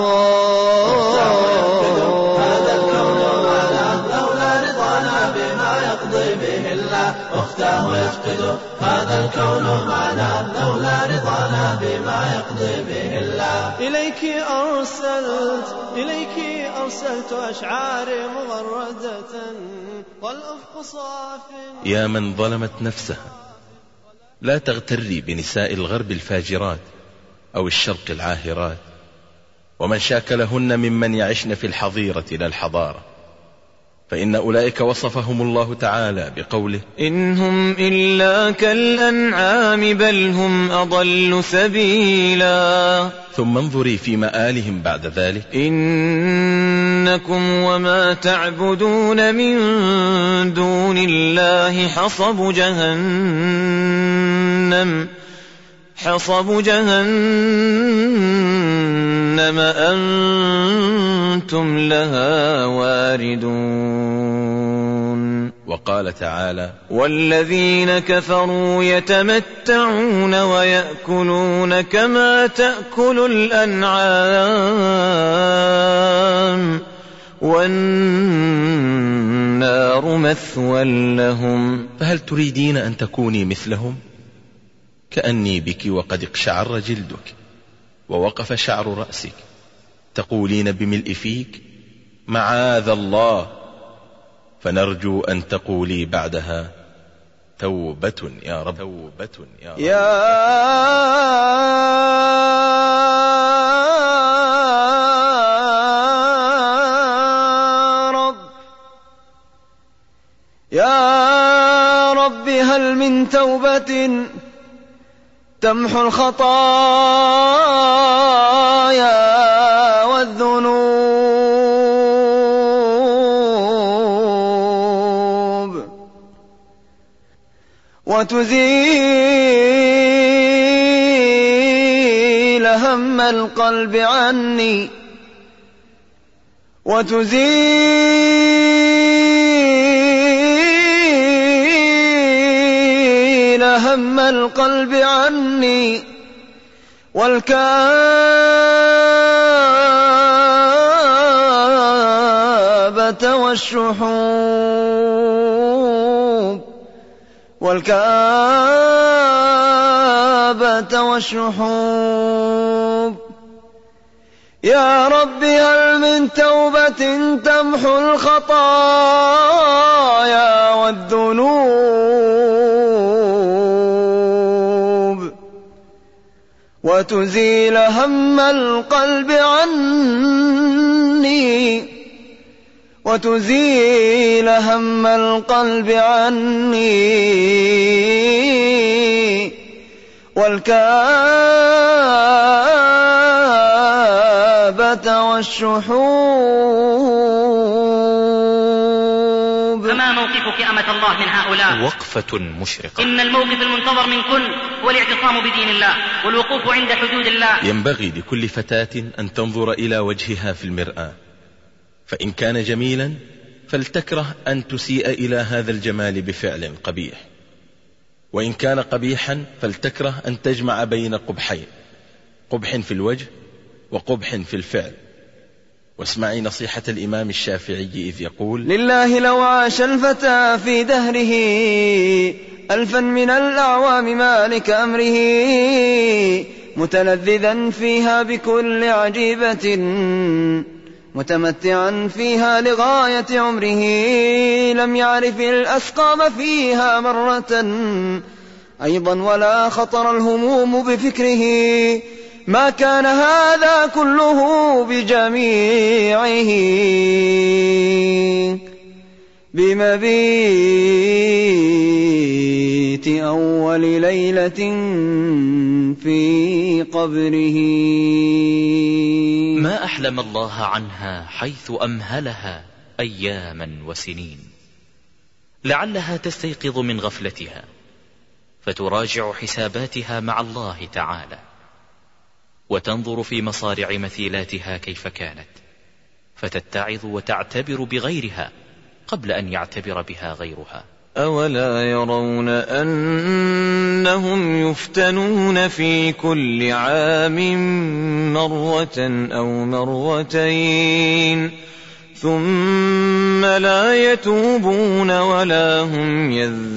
هذا الكون معنا لولا رضانا بما يقضي به الله أختاه يفقد هذا الكون معنا لولا رضانا بما يقضي به الله إليك أرسلت إليك أرسلت أشعاري مغردة والأفق صاف. يا من ظلمت نفسها لا تغتري بنساء الغرب الفاجرات أو الشرق العاهرات ومن شاكلهن ممن يعشن في الحظيرة لا الحضارة، فإن أولئك وصفهم الله تعالى بقوله إن هم إلا كالأنعام بل هم أضل سبيلا. ثم انظري في مآلهم بعد ذلك إنكم وما تعبدون من دون الله حصب جهنم حصب جهنم أنتم لها واردون. وقال تعالى والذين كفروا يتمتعون ويأكلون كما تأكل الأنعام والنار مثوى لهم. فهل تريدين أن تكوني مثلهم؟ كأني بك وقد اقشعر جلدك ووقف شعر رأسك تقولين بملء فيك معاذ الله، فنرجو أن تقولي بعدها توبة يا رب توبة يا رب. يا رب يا رب هل من توبة تمحو الخطايا والذنوب وتزيل هم القلب عني وتزيل هم القلب عني والكآبة والشحوب والكآبة والشحوب. يا رب هل من توبة تمحو الخطايا والذنوب وتزيل هم القلب عني وتزيل هم القلب عني والكآبة والشحوب. فما موقفك أمة الله من هؤلاء؟ وقفة مشرقة. إن الموقف المنتظر منكن هو الاعتصام بدين الله والوقوف عند حدود الله. ينبغي لكل فتاة أن تنظر إلى وجهها في المرآة، فإن كان جميلا فلتكره أن تسيء إلى هذا الجمال بفعل قبيح، وإن كان قبيحا فلتكره أن تجمع بين قبحين، قبح في الوجه وقبح في الفعل. واسمعي نصيحة الإمام الشافعي إذ يقول لله لو عاش الفتى في دهره ألفا من الأعوام مالك أمره متلذذا فيها بكل عجيبة متمتعا فيها لغاية عمره لم يعرف الأسقام فيها مرة أيضا ولا خطر الهموم بفكره ما كان هذا كله بجميعه بمبيت أول ليلة في قبره. ما أحلم الله عنها حيث أمهلها أياما وسنين، لعلها تستيقظ من غفلتها فتراجع حساباتها مع الله تعالى وتنظر في مصارع مثيلاتها كيف كانت، فتتعظ وتعتبر بغيرها قبل أن يعتبر بها غيرها. أولا يرون أنهم يفتنون في كل عام مرة أو مرتين ثم لا يتوبون ولا هم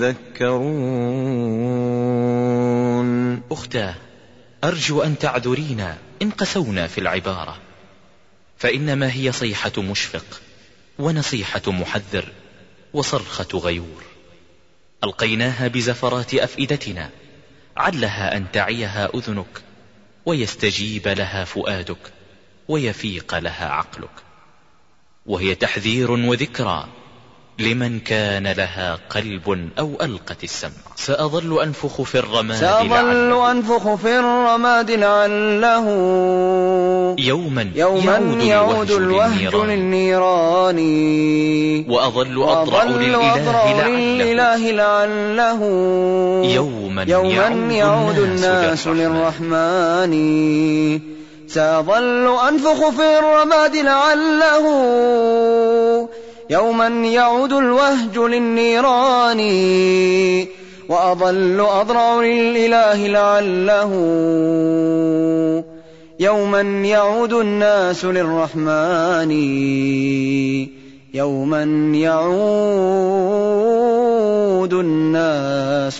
يذكرون. أختاه، أرجو أن تعذرينا إن قسونا في العبارة، فإنما هي صيحة مشفق ونصيحة محذر وصرخة غيور، ألقيناها بزفرات أفئدتنا علها أن تعيها أذنك ويستجيب لها فؤادك ويفيق لها عقلك، وهي تحذير وذكرى لمن كان لها قلب أو ألقت السمع. سأظل أنفخ في الرماد سأظل أنفخ في الرماد لعله يوما, يوما يعود الوهج للنيران وأظل أضرع للإله لعله يوما, يوما يعود الناس للرحمن. سأظل أنفخ في الرماد لعله يوما يعود الوهج للنيران وأظل أضرع للإله لعله يوما يعود الناس للرحمن. يوما يعود الناس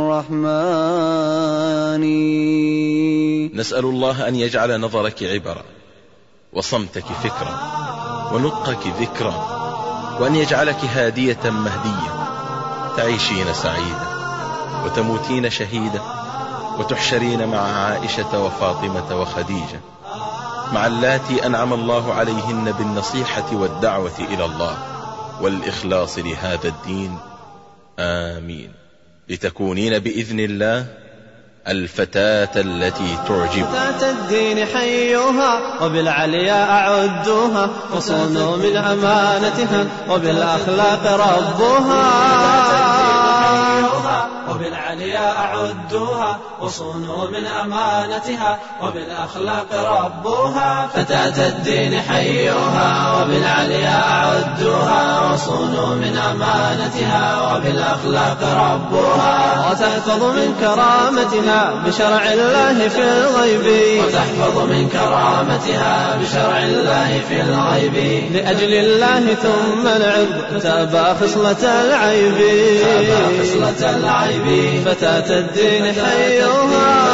للرحمن. نسأل الله أن يجعل نظرك عبرة وصمتك فكرة ونطقك ذكرى، وأن يجعلك هادية مهدية تعيشين سعيدة وتموتين شهيدة وتحشرين مع عائشة وفاطمة وخديجة مع اللاتي أنعم الله عليهن بالنصيحة والدعوة إلى الله والإخلاص لهذا الدين. آمين. لتكونين بإذن الله الفتاة التي تعجب. فتاة الدين حيوها وبالعلياء أعدوها وصونوا من أمانتها وبالأخلاق ربوها. وبالعلياء أعدوها وصونوا من أمانتها وبالأخلاق ربوها. فتاة الدين حيوها وبالعلياء أعدوها وصونوا من أمانتها وبالأخلاق ربوها. وتحفظ من كرامتها بشرع الله في الغيب وتحفظ من كرامتها بشرع الله في الغيب لأجل الله ثم العب تابى خصلة العيب. خصلة العيب فتاة الدين حيوها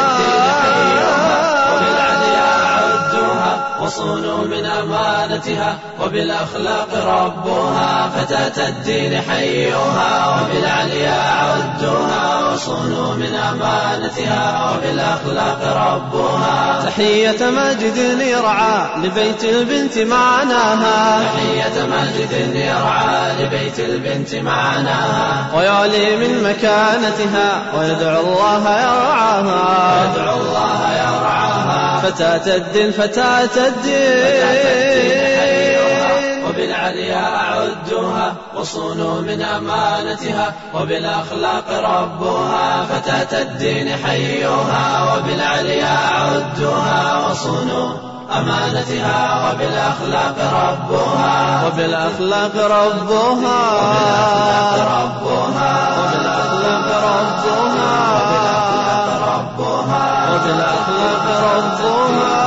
وبالعلياء عدوها وصونوا من أمانتها وبالأخلاق ربوها. فتاة الدين حيوها وبالعلياء عدوها وصونوا من أمانتها وبالأخلاق ربوها. تحية ماجد يرعى لبيت البنت معناها. تحية ماجد يرعى لبيت البنت معناها ويعلي من مكانتها ويدعو الله يرعاها. ويدعو الله يرعاها. فتاة الدين فتاة الدين وبالعلياء عدوها وصونوا من أمانتها وبالأخلاق ربوها. فتاة الدين حيوها وبالعلياء عدوها وصونوا أمانتها وبالأخلاق ربوها. وبالأخلاق ربوها. وبالأخلاق ربوها. وبالأخلاق ربوها. وبالأخلاق ربوها. وبالأخلاق ربوها.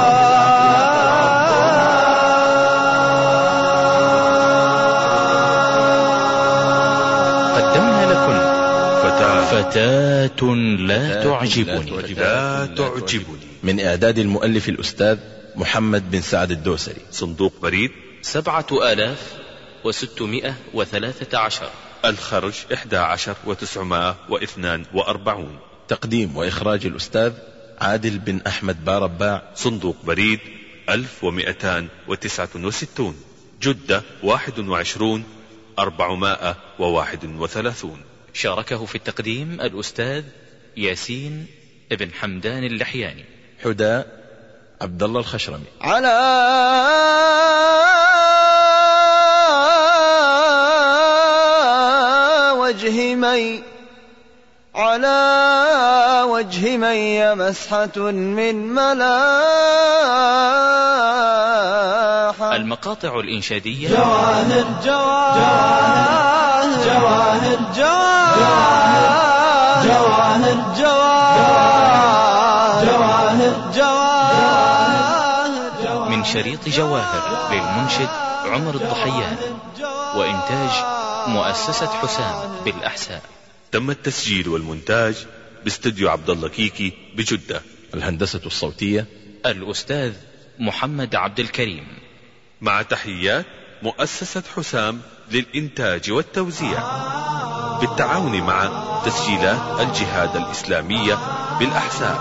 فتاة لا تعجبني. لا تعجبني من إعداد المؤلف الأستاذ محمد بن سعد الدوسري. صندوق بريد سبعة آلاف وستمائة وثلاثة عشر. الخرج إحدى عشر وتسعمائة واثنان وأربعون. تقديم وإخراج الأستاذ عادل بن أحمد بارباع. صندوق بريد ألف ومئتان وتسعة وستون. جدة واحد وعشرون أربعمائة وواحد وثلاثون. شاركه في التقديم الأستاذ ياسين ابن حمدان اللحياني. حداء عبد الله الخشرمي. على وجه مي على وجه مي مسحة من ملاحة المقاطع الإنشادية جواهر جواهر جواهر جواهر جواهر جواهر جواهر من شريط جواهر للمنشد عمر الضحيان، وإنتاج مؤسسة حسام بالأحساء. تم التسجيل والمونتاج باستوديو عبد الله كيكي بجدة. الهندسة الصوتية الأستاذ محمد عبد الكريم، مع تحيات مؤسسة حسام للإنتاج والتوزيع بالتعاون مع تسجيلات الجهاد الإسلامية بالأحساء.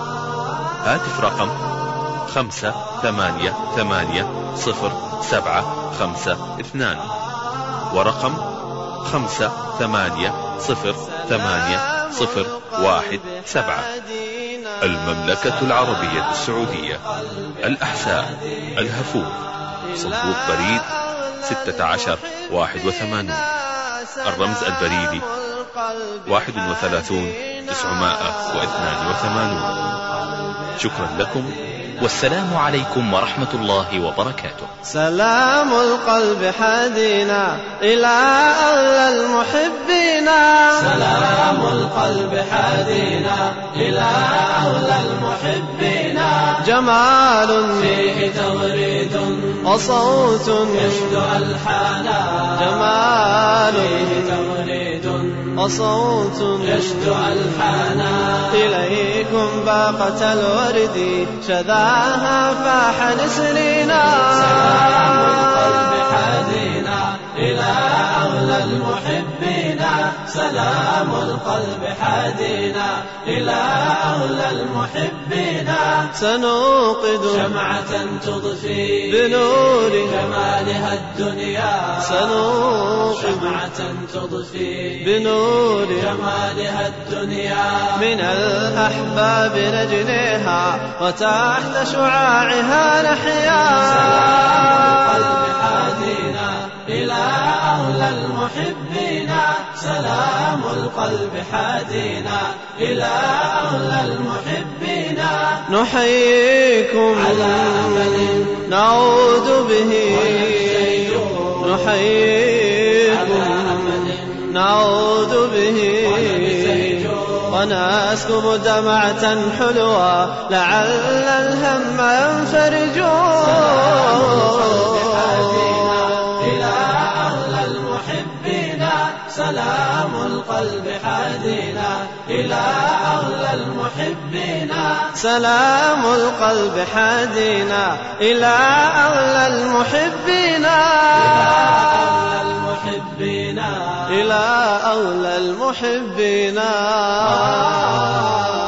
هاتف رقم خمسة ثمانية ثمانية صفر سبعة خمسة اثنان ورقم خمسة ثمانية صفر ثمانية صفر واحد سبعة. المملكة العربية السعودية، الأحساء، الهفوف، صندوق بريد ستة عشر واحد وثمانون، الرمز البريدي واحد وثلاثون تسعمائة واثنان وثمانون. شكرا لكم، والسلام عليكم ورحمة الله وبركاته. سلام القلب حدينا إلى أغلى المحبين، سلام القلب حدينا إلى أغلى المحبين. جمال فيه توريد وصوت يشدو الحانا، جمال فيه توريد وصوت يشدو الحانا. إليكم باقة الورد شذاها فاح نسرينا، سلام القلب حدينا إلى أغلى المحبين، سلام القلب حدينا إلى أغلى المحبين. سنوقد شمعة تضفي بنور جمالها الدنيا، سنوقد شمعة تضفي بنور جمالها الدنيا. من الأحباب نجنيها وتحت شعاعها نحيا، سلام القلب حدينا إلى أغلى المحبين، سلام القلب حدينا إلى أغلى المحبين. نحييكم على أمل نعود به، نحييكم نعود به، ونسكب دمعة حلوة لعل الهم ينفرج. سلام القلب حدينا إلى أغلى المحبين، سلام القلب حدينا إلى أغلى المحبين، إلى أغلى المحبين.